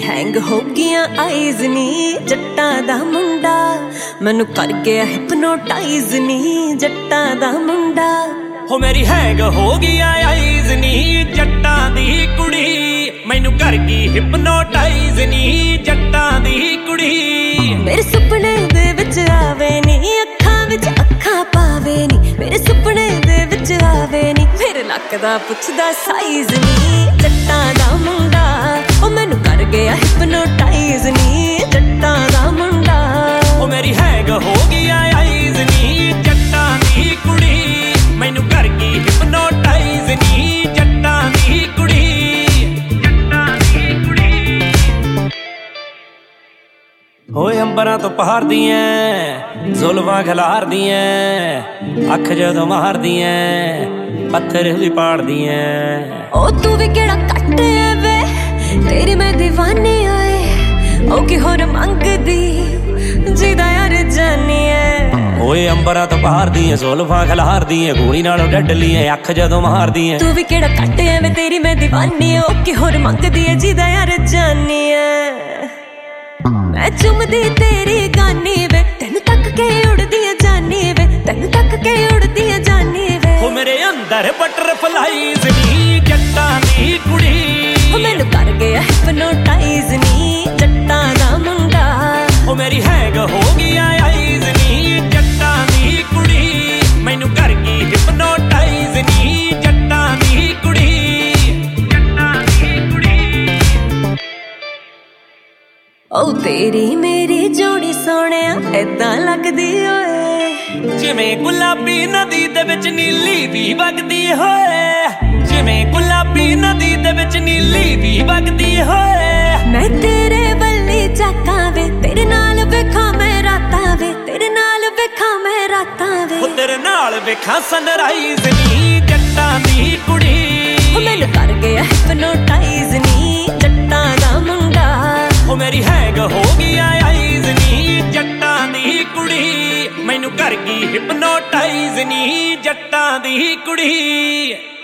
Hang हो गया eyes नी जट्टां दा मुंडा मैनू कर गया हिपनोटाइज नी जट्टां दा मुंडा हो मेरी हैंग हो गया आईज नी जट्टां दी कुड़ी मैनू कर गई हिपनोटाइज नी जट्टां दी कुड़ी मेरे सुपने दे विच आवे नी अखां विच अखां पावे नी मेरे सुपने दे विच आवे नी मेरे लक दा पुछदा साइज नी जट्टां दा मुंडा ओ मैनू कर गया हिपनोटाइज नी जट्टां दा मुंडा ओ मेरी हैंग हो गया आईज नी जट्टां दी कुड़ी मैनू कर गई हिपनोटाइज नी जट्टां दी कुड़ी जट्टां दी कुड़ी होए अंबरां तो पहाड़ दियां जुल्फां खिलार दियां अख जदों मार दियां पत्थर भी पाड़ दियां ओ तू भी केड़ा कट है वे तेरी मैं दीवानी आए ओ की होर मंगदी जिदा यार जानी है ओए अंबरां तो पहाड़ दियां जुल्फां खिलार दियां गोली नालों डडली है अख जदों मार दियां तू भी केड़ा कट है वे तेरी मैं दीवानी है ओ की होर मंगदी है जिदा यार जानी है मैं चुमदी तेरी गानी वे तेनू तक के उड़दी जानी वे तेनू तक के उड़दी जानी वे ओ मेरे अंदर बटरफ्लाइज नी जट्टां दी कुड़ी ओ मैनू कर गया हिपनोटाइज नी जट्टां दा मुंडा ओ मेरी हैंग हो गया आईज नी जट्टां दी कुड़ी मैनू कर गई हिपनोटाइज नी जट्टां दी कुड़ी जट्टां दी कुड़ी ओ तेरी मेरी जोड़ी सोहणिया ऐदां लगदी ओए जिवें गुलाबी नदी दे विच नीली भी वगदी होए जिवें गुलाबी नदी दे विच नीली भी वगदी होए मैं तेरे वल्ली जाकां वे तेरे नाल वेखां मैं रातां वे तेरे नाल वेखां मैं रातां वे ओ तेरे नाल वेखां सनराइज नी जट्टां दी कुड़ी ओ मैनू कर गया हिपनोटाइज नी जट्टां दा मुंडा ओ मेरी हैंग हो गया आईज नी जट्टां दी कुड़ी मैनू कर गई हिपनोटाइज नी जट्टां दी कुड़ी।